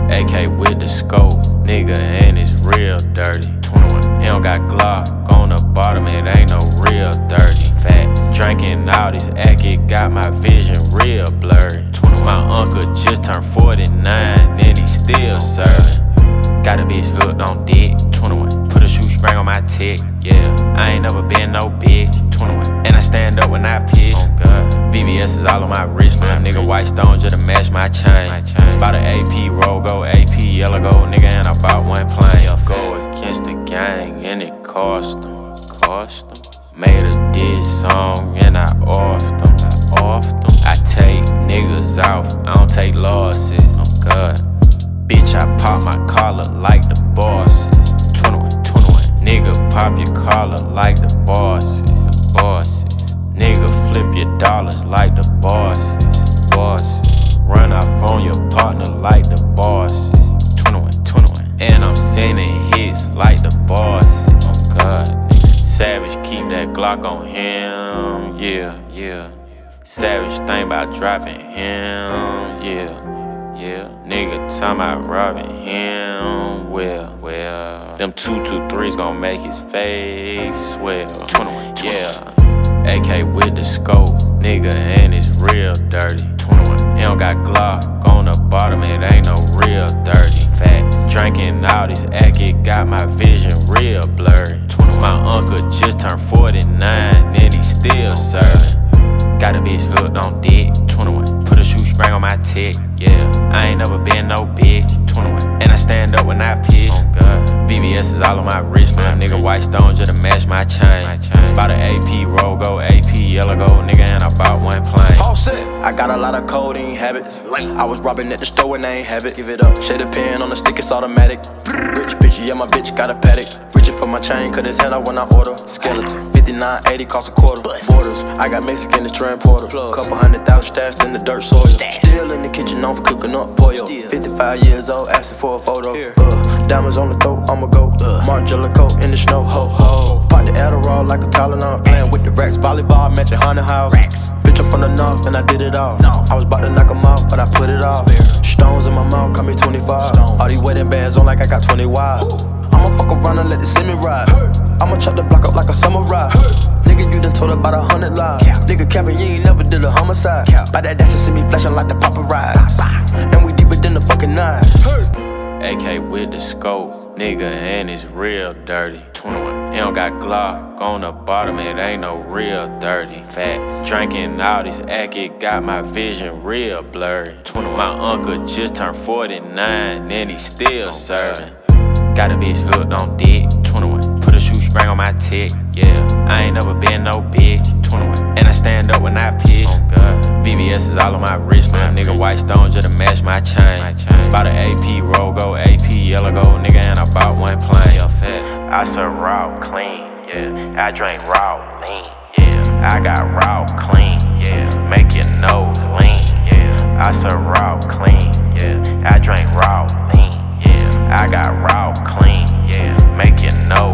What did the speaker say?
AK with the scope, nigga, and it's real dirty. 21. He don't got Glock on the bottom, it ain't no real dirty. Facts. Drinking all this act, it got my vision real blurry. 21. My uncle just turned 49, and he still serving. Got a bitch hooked on dick. 21. Put a shoestring on my tick. Yeah, I ain't never been no bitch. 21. And I stand up when I pitch. Oh God. VVS is all on my wrist. Little nigga white stone just to match my chain. Bought an AP Rogo, AP yellow gold nigga, and I bought one plane. Go against the gang and it cost them. Made a diss song and I offed them. I take niggas off, I don't take losses. Oh God. Bitch, I pop my collar like the boss. 21. Nigga, pop your collar like the boss. Nigga, flip your dollars like the boss. Run off on your partner like the boss. 21. And I'm sending hits like the boss. Oh God, nigga. Savage, keep that Glock on him. Yeah. Savage, think about dropping him. Yeah. Nigga, talking about robbing him. Well, them 223s gon' make his face swell. 21. Yeah. AK with the scope, nigga, and it's real dirty. 21. He don't got Glock on the bottom, it ain't no real dirty. Facts. Drinking all this act, it got my vision real blurry. 21. My uncle just turned 49, and he still serving. Got a bitch hooked on dick. 21. Put a shoestring on my tick. Yeah, I ain't never been no bitch. 21. And I stand up when I pitch. Oh God. VVS is all on my wrist. Little nigga white stone just to match my chain. Bought an AP Rogo, AP yellow gold nigga, and I bought one plane. All set. I got a lot of codeine habits. I was robbing at the store and they ain't have it. Give it up. Shade a pen on the stick, it's automatic. Rich bitch, yeah, my bitch got a paddock. Reaching for my chain, cut his hand out when I order. Skeleton, 59.80 cost a quarter. Borders, I got Mexican to transporter. Couple 100,000 stashed in the dirt soil. Still in the kitchen, known for cooking up pollo. 55 years old, asking for a photo. Diamonds on the throat, I'ma go. Margiela coat in the snow, ho ho. Pop the Adderall like a Tylenol. Playing with the racks, volleyball, matching haunted house. Bitch, I'm from the north and I did it all. I was about to knock 'em out, but I put it off. Stones in my mouth, call me 25. All these wedding bands on like I got 20 wives. I'ma fuck around and let the semi ride. I'ma chop the block up like a samurai. Nigga, you done told about 100 lies. Nigga, Kevin, you ain't never did a homicide. By that dash, you see me flashing like the paparazzi. And we deeper than the fucking knives. AK with the scope, nigga, and it's real dirty. 21. He don't got Glock on the bottom, it ain't no real dirty. Facts. Drinking all this act, it got my vision real blurry. 21. My uncle just turned 49, and he still serving. Got a bitch hooked on dick. 21. Put a shoestring on my tick. Yeah, I ain't never been no bitch. 21. And I stand up when I pitch. Oh God. VVS is all on my wrist. Little nigga white stone just to match my chain. Bought an AP Rogo, AP yellow gold nigga, and I bought one plane. I serve raw clean. Yeah, I drink raw lean. Yeah, I got raw clean. Yeah, make your nose lean. Yeah, I serve raw clean. Yeah, I drink raw lean. Yeah, I got raw clean. Yeah, make your nose